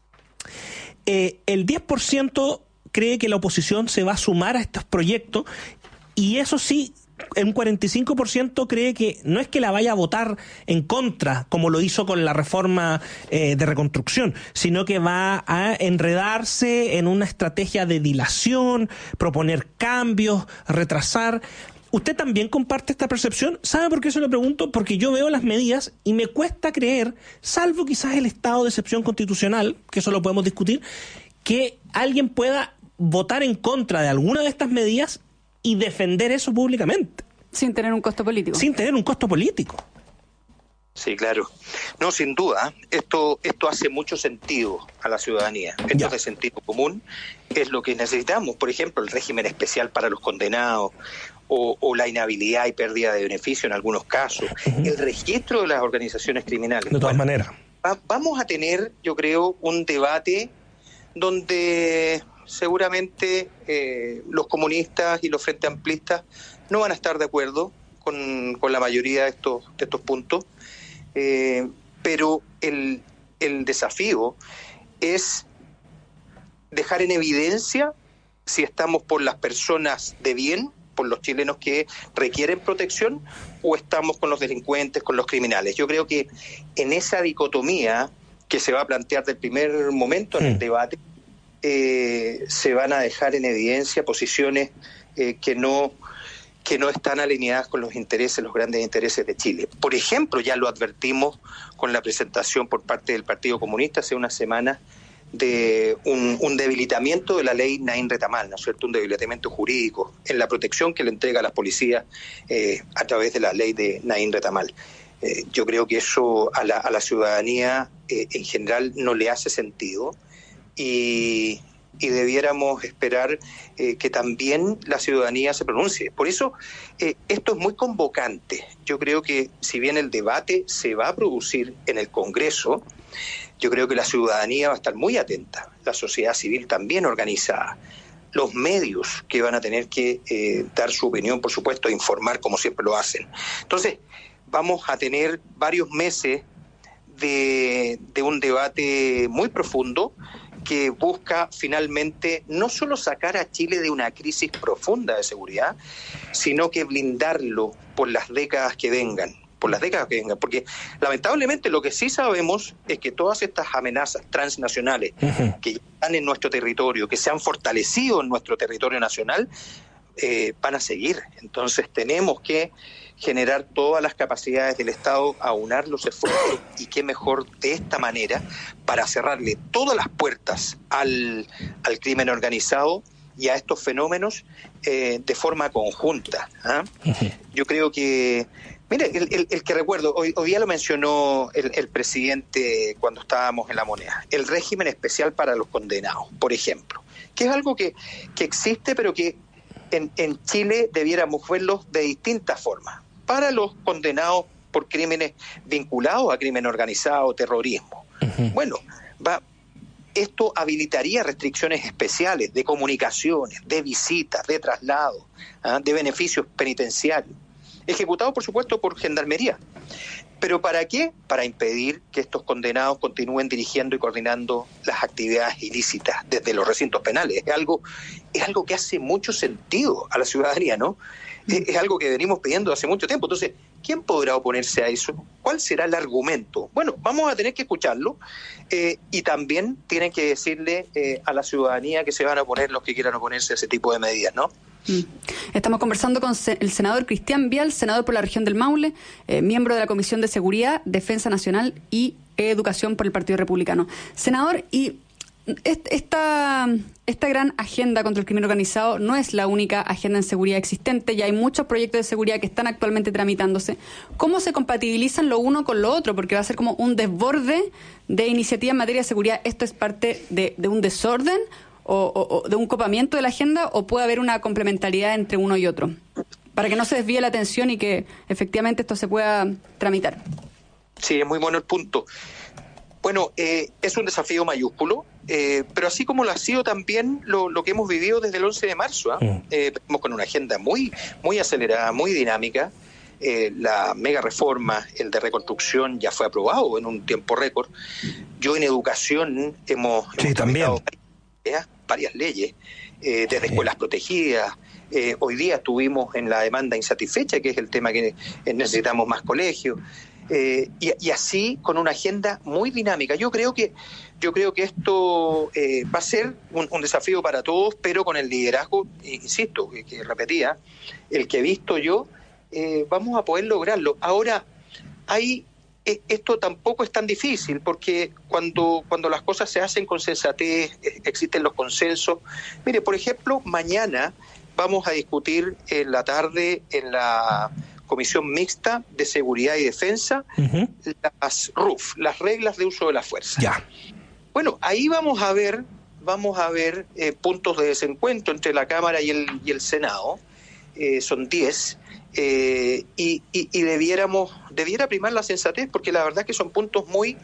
el 10% cree que la oposición se va a sumar a estos proyectos, y eso sí, un 45% cree que no es que la vaya a votar en contra, como lo hizo con la reforma de reconstrucción, sino que va a enredarse en una estrategia de dilación, proponer cambios, retrasar. ¿Usted también comparte esta percepción? ¿Sabe por qué se lo pregunto? Porque yo veo las medidas y me cuesta creer, salvo quizás el estado de excepción constitucional, que eso lo podemos discutir, que alguien pueda votar en contra de alguna de estas medidas y defender eso públicamente. Sin tener un costo político. Sin tener un costo político. Sí, claro. No, sin duda. Esto hace mucho sentido a la ciudadanía. Esto es de sentido común. Es lo que necesitamos. Por ejemplo, el régimen especial para los condenados o la inhabilidad y pérdida de beneficio en algunos casos. El registro de las organizaciones criminales. De todas maneras. Vamos a tener, yo creo, un debate donde seguramente los comunistas y los frente amplistas no van a estar de acuerdo con la mayoría de estos puntos, pero el desafío es dejar en evidencia si estamos por las personas de bien, por los chilenos que requieren protección, o estamos con los delincuentes, con los criminales. Yo creo que en esa dicotomía que se va a plantear del primer momento en el debate, se van a dejar en evidencia posiciones que no están alineadas con los intereses, los grandes intereses de Chile. Por ejemplo, ya lo advertimos con la presentación por parte del Partido Comunista hace una semana de un debilitamiento de la ley Naín Retamal, ¿no es cierto? Un debilitamiento jurídico en la protección que le entrega a las policías a través de la ley de Naín Retamal. Yo creo que eso a la ciudadanía en general no le hace sentido. Y debiéramos esperar que también la ciudadanía se pronuncie. Por eso, esto es muy convocante. Yo creo que si bien el debate se va a producir en el Congreso, yo creo que la ciudadanía va a estar muy atenta, la sociedad civil también organizada, los medios que van a tener que dar su opinión, por supuesto, e informar como siempre lo hacen. Entonces, vamos a tener varios meses de un debate muy profundo, que busca finalmente no solo sacar a Chile de una crisis profunda de seguridad, sino que blindarlo por las décadas que vengan, porque lamentablemente lo que sí sabemos es que todas estas amenazas transnacionales que están en nuestro territorio, que se han fortalecido en nuestro territorio nacional, van a seguir. Entonces tenemos que generar todas las capacidades del Estado, aunar los esfuerzos, y qué mejor de esta manera para cerrarle todas las puertas al crimen organizado y a estos fenómenos de forma conjunta. Yo creo que, mire, el que recuerdo, hoy día lo mencionó el presidente cuando estábamos en La Moneda, el régimen especial para los condenados, por ejemplo, que es algo que existe, pero que en Chile debiéramos verlos de distintas formas. Para los condenados por crímenes vinculados a crimen organizado, terrorismo. Bueno, esto habilitaría restricciones especiales de comunicaciones, de visitas, de traslados, de beneficios penitenciarios, ejecutados por supuesto por Gendarmería. ¿Pero para qué? Para impedir que estos condenados continúen dirigiendo y coordinando las actividades ilícitas desde los recintos penales. Es algo que hace mucho sentido a la ciudadanía, ¿no? Es algo que venimos pidiendo hace mucho tiempo. Entonces, ¿quién podrá oponerse a eso? ¿Cuál será el argumento? Bueno, vamos a tener que escucharlo y también tienen que decirle a la ciudadanía que se van a oponer los que quieran oponerse a ese tipo de medidas, ¿no? Estamos conversando con el senador Cristian Vial, senador por la región del Maule, miembro de la Comisión de Seguridad, Defensa Nacional y Educación por el Partido Republicano. Senador, y esta gran agenda contra el crimen organizado no es la única agenda en seguridad existente, ya hay muchos proyectos de seguridad que están actualmente tramitándose. ¿Cómo se compatibilizan lo uno con lo otro? Porque va a ser como un desborde de iniciativas en materia de seguridad. ¿Esto es parte de un desorden o de un copamiento de la agenda, o puede haber una complementariedad entre uno y otro, para que no se desvíe la atención y que efectivamente esto se pueda tramitar? Sí, es muy bueno el punto. Bueno, es un desafío mayúsculo, pero así como lo ha sido también lo que hemos vivido desde el 11 de marzo. Estamos con una agenda muy, muy acelerada, muy dinámica. La mega reforma, el de reconstrucción, ya fue aprobado en un tiempo récord. Yo en educación hemos tramitado varias leyes, desde escuelas protegidas. Hoy día estuvimos en la demanda insatisfecha, que es el tema que necesitamos más colegios. Y así con una agenda muy dinámica. Yo creo que esto va a ser un desafío para todos, pero con el liderazgo, insisto, que repetía, el que he visto yo, vamos a poder lograrlo. Ahora, esto tampoco es tan difícil, porque cuando las cosas se hacen con sensatez, existen los consensos. Mire, por ejemplo, mañana vamos a discutir en la tarde en la Comisión Mixta de Seguridad y Defensa, las RUF, las reglas de uso de la fuerza. Ya. Bueno, ahí vamos a ver puntos de desencuentro entre la Cámara y el Senado. Son 10, y debiera primar la sensatez, porque la verdad es que son puntos muy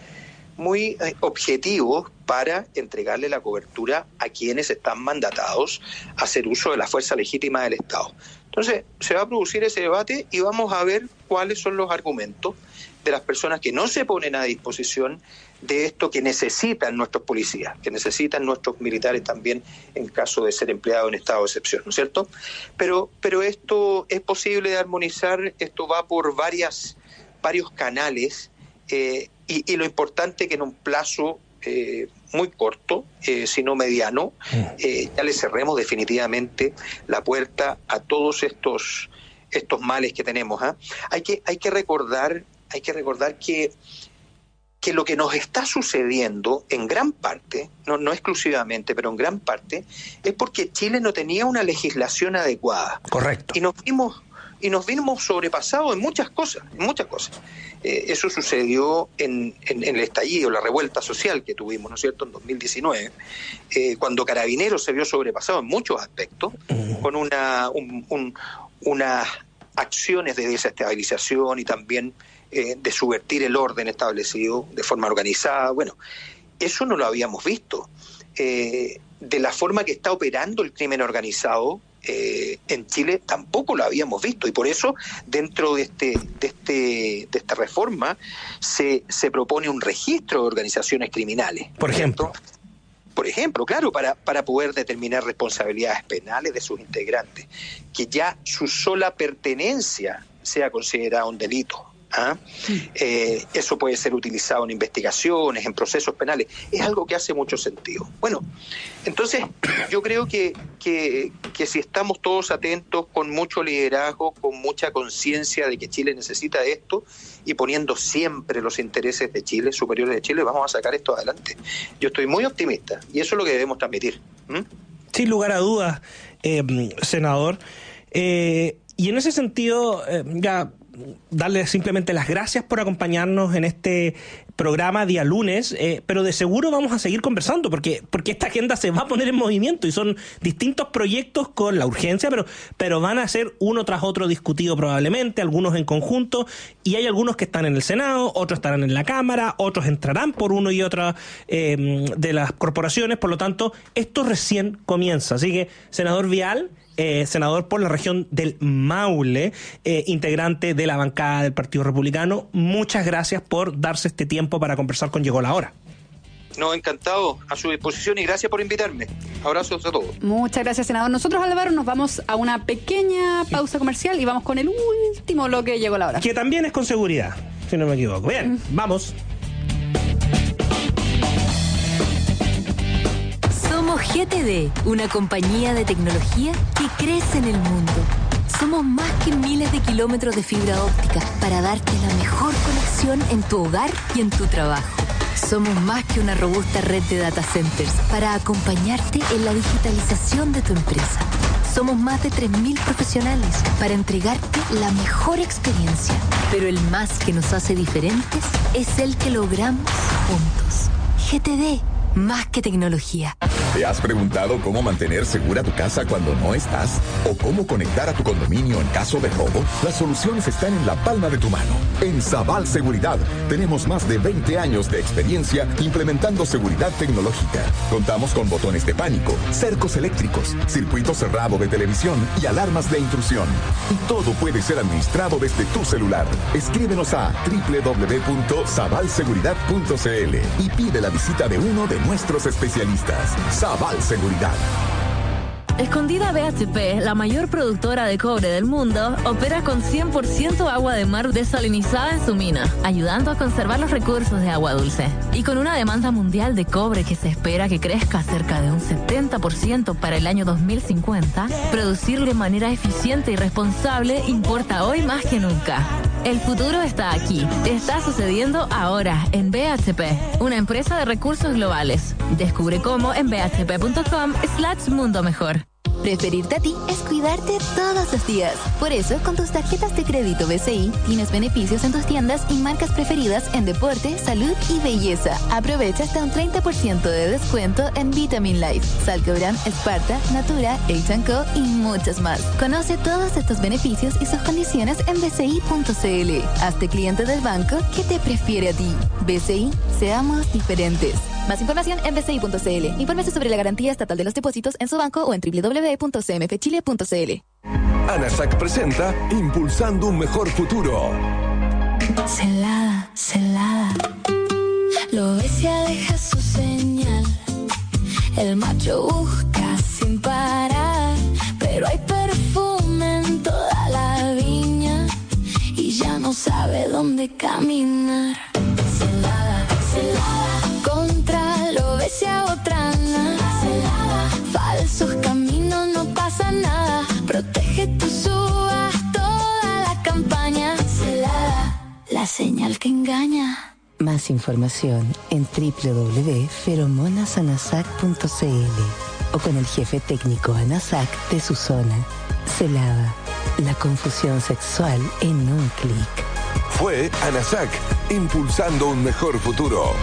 objetivos para entregarle la cobertura a quienes están mandatados a hacer uso de la fuerza legítima del Estado. Entonces, se va a producir ese debate y vamos a ver cuáles son los argumentos de las personas que no se ponen a disposición de esto que necesitan nuestros policías, que necesitan nuestros militares también en caso de ser empleados en estado de excepción, ¿no es cierto? Pero esto es posible de armonizar, esto va por varios canales, y lo importante es que en un plazo muy corto, sino mediano, ya le cerremos definitivamente la puerta a todos estos males que tenemos. Hay que recordar que lo que nos está sucediendo en gran parte, no exclusivamente, pero en gran parte, es porque Chile no tenía una legislación adecuada. Correcto. Y nos vimos sobrepasados en muchas cosas. Eso sucedió en el estallido, la revuelta social que tuvimos, ¿no es cierto?, en 2019, cuando Carabineros se vio sobrepasado en muchos aspectos, con unas acciones de desestabilización y también de subvertir el orden establecido de forma organizada. Bueno, eso no lo habíamos visto. De la forma que está operando el crimen organizado en Chile tampoco lo habíamos visto, y por eso dentro de esta reforma se propone un registro de organizaciones criminales. Por ejemplo, claro, para poder determinar responsabilidades penales de sus integrantes, que ya su sola pertenencia sea considerada un delito. Eso puede ser utilizado en investigaciones, en procesos penales. Es algo que hace mucho sentido. Bueno, entonces yo creo que si estamos todos atentos, con mucho liderazgo, con mucha conciencia de que Chile necesita esto, y poniendo siempre los intereses de Chile, superiores de Chile, vamos a sacar esto adelante. Yo estoy muy optimista, y eso es lo que debemos transmitir. Sin lugar a dudas, senador. Y en ese sentido, ya darle simplemente las gracias por acompañarnos en este programa día lunes, pero de seguro vamos a seguir conversando porque esta agenda se va a poner en movimiento y son distintos proyectos con la urgencia, pero van a ser uno tras otro discutido probablemente, algunos en conjunto, y hay algunos que están en el Senado, otros estarán en la Cámara, otros entrarán por uno y otra de las corporaciones. Por lo tanto, esto recién comienza. Así que, senador Vial, senador por la región del Maule, integrante de la bancada del Partido Republicano, muchas gracias por darse este tiempo para conversar con Llegó la Hora. No, encantado, a su disposición, y gracias por invitarme. Abrazos a todos. Muchas gracias, senador. Nosotros, Álvaro, nos vamos a una pequeña pausa comercial y vamos con el último bloque de Llegó la Hora. Que también es con seguridad, si no me equivoco. Bien, vamos. Somos GTD, una compañía de tecnología que crece en el mundo. Somos más que miles de kilómetros de fibra óptica para darte la mejor conexión en tu hogar y en tu trabajo. Somos más que una robusta red de data centers para acompañarte en la digitalización de tu empresa. Somos más de 3.000 profesionales para entregarte la mejor experiencia. Pero el más que nos hace diferentes es el que logramos juntos. GTD. Más que tecnología. ¿Te has preguntado cómo mantener segura tu casa cuando no estás? ¿O cómo conectar a tu condominio en caso de robo? Las soluciones están en la palma de tu mano. En Sabal Seguridad tenemos más de 20 años de experiencia implementando seguridad tecnológica. Contamos con botones de pánico, cercos eléctricos, circuito cerrado de televisión y alarmas de intrusión. Y todo puede ser administrado desde tu celular. Escríbenos a www.sabalseguridad.cl y pide la visita de uno de nuestros especialistas. Sabal Seguridad. Escondida BHP, la mayor productora de cobre del mundo, opera con 100% agua de mar desalinizada en su mina, ayudando a conservar los recursos de agua dulce. Y con una demanda mundial de cobre que se espera que crezca cerca de un 70% para el año 2050, producir de manera eficiente y responsable importa hoy más que nunca. El futuro está aquí. Está sucediendo ahora en BHP, una empresa de recursos globales. Descubre cómo en bhp.com/mundo mejor. Preferirte a ti es cuidarte todos los días. Por eso, con tus tarjetas de crédito BCI, tienes beneficios en tus tiendas y marcas preferidas en deporte, salud y belleza. Aprovecha hasta un 30% de descuento en Vitamin Life, Salcobran, Sparta, Natura, H&Co y muchos más. Conoce todos estos beneficios y sus condiciones en bci.cl. Hazte cliente del banco que te prefiere a ti. BCI, seamos diferentes. Más información en bci.cl. Infórmese sobre la garantía estatal de los depósitos en su banco o en www.cmfchile.cl. ANASAC presenta Impulsando un Mejor Futuro. Celada, celada. Lobesia deja su señal. El macho busca sin parar, pero hay perfume en toda la viña y ya no sabe dónde caminar. Celada, celada. Contra Lobesia Botrana. Celada. Falsos caminos, no pasa nada. Protege tus uvas, toda la campaña. Celada, la señal que engaña. Más información en www.feromonasanasac.cl o con el jefe técnico ANASAC de su zona. Celada, la confusión sexual en un clic. Fue ANASAC, impulsando un mejor futuro.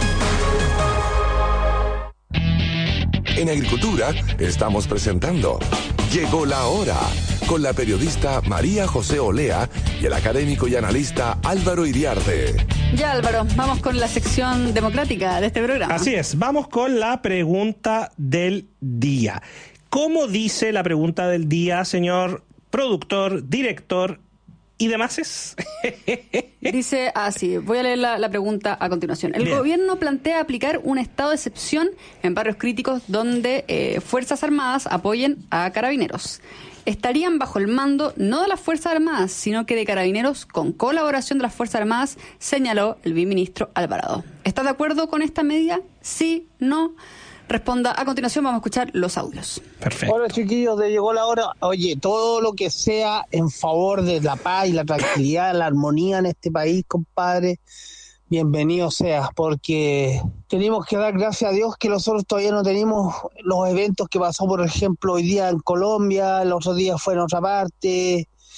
En Agricultura estamos presentando Llegó la Hora, con la periodista María José Olea y el académico y analista Álvaro Iriarte. Ya, Álvaro, vamos con la sección democrática de este programa. Así es, vamos con la pregunta del día. ¿Cómo dice la pregunta del día, señor productor, director y demás? Dice así, voy a leer la pregunta a continuación. El Bien. gobierno plantea aplicar un estado de excepción en barrios críticos donde Fuerzas Armadas apoyen a carabineros. Estarían bajo el mando no de las Fuerzas Armadas, sino que de carabineros con colaboración de las Fuerzas Armadas, señaló el viceministro Alvarado. ¿Estás de acuerdo con esta medida? Sí, no. Responda a continuación, vamos a escuchar los audios. Perfecto. Hola chiquillos, de Llegó la Hora. Oye, todo lo que sea en favor de la paz y la tranquilidad, la armonía en este país, compadre, bienvenido sea, porque tenemos que dar gracias a Dios que nosotros todavía no tenemos los eventos que pasó, por ejemplo, hoy día en Colombia, el otro día fue en otra parte,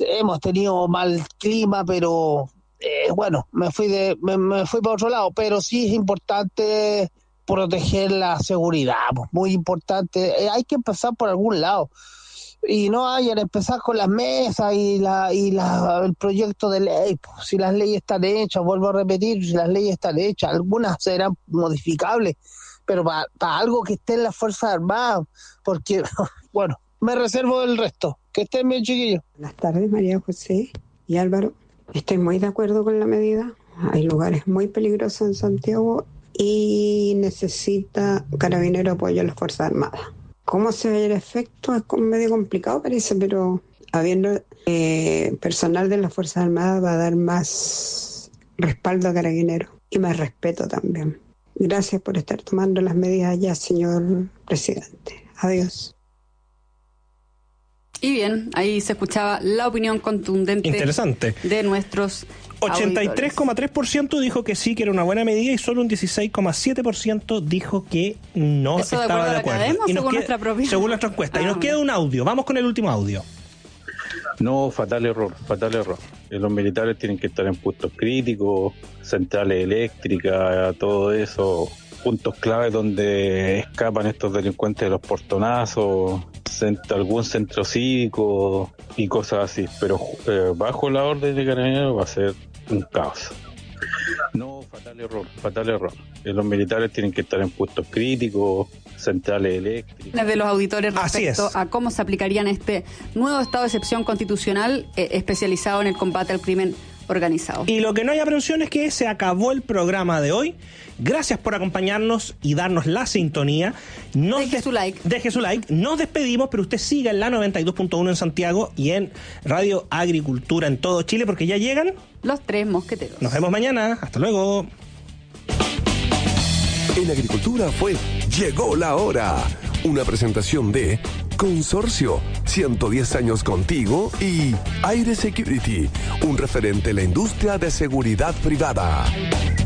hemos tenido mal clima, pero bueno, me fui para otro lado, pero sí es importante proteger la seguridad, muy importante. Hay que empezar por algún lado. Y no hayan empezar con las mesas y el proyecto de ley. Si las leyes están hechas, vuelvo a repetir, si las leyes están hechas, algunas serán modificables, pero para algo que esté en las Fuerzas Armadas, porque, bueno, me reservo del resto. Que estén bien, chiquillos. Buenas tardes, María José y Álvaro. Estoy muy de acuerdo con la medida. Hay lugares muy peligrosos en Santiago y necesita Carabinero apoyo a las Fuerzas Armadas. ¿Cómo se ve el efecto? Es medio complicado, parece, pero habiendo personal de las Fuerzas Armadas va a dar más respaldo a Carabineros y más respeto también. Gracias por estar tomando las medidas ya, señor presidente. Adiós. Y bien, ahí se escuchaba la opinión contundente. Interesante. De nuestros 83,3% dijo que sí, que era una buena medida, y solo un 16,7% dijo que no estaba de acuerdo. Según nuestra encuesta. Y nos queda un audio. Vamos con el último audio. No, fatal error. Los militares tienen que estar en puestos críticos, centrales eléctricas, todo eso, puntos clave donde escapan estos delincuentes de los portonazos, algún centro cívico y cosas así. Pero bajo la orden de Carabineros va a ser un caos. No, fatal error. Los militares tienen que estar en puestos críticos, centrales eléctricas. De los auditores respecto a cómo se aplicarían este nuevo estado de excepción constitucional especializado en el combate al crimen organizado. Y lo que no hay aprensión es que se acabó el programa de hoy. Gracias por acompañarnos y darnos la sintonía. Deje su like. Nos despedimos, pero usted siga en la 92.1 en Santiago y en Radio Agricultura en todo Chile, porque ya llegan los 3 mosqueteros. Nos vemos mañana. Hasta luego. En Agricultura fue Llegó la Hora. Una presentación de Consorcio, 110 años contigo, y Aire Security, un referente en la industria de seguridad privada.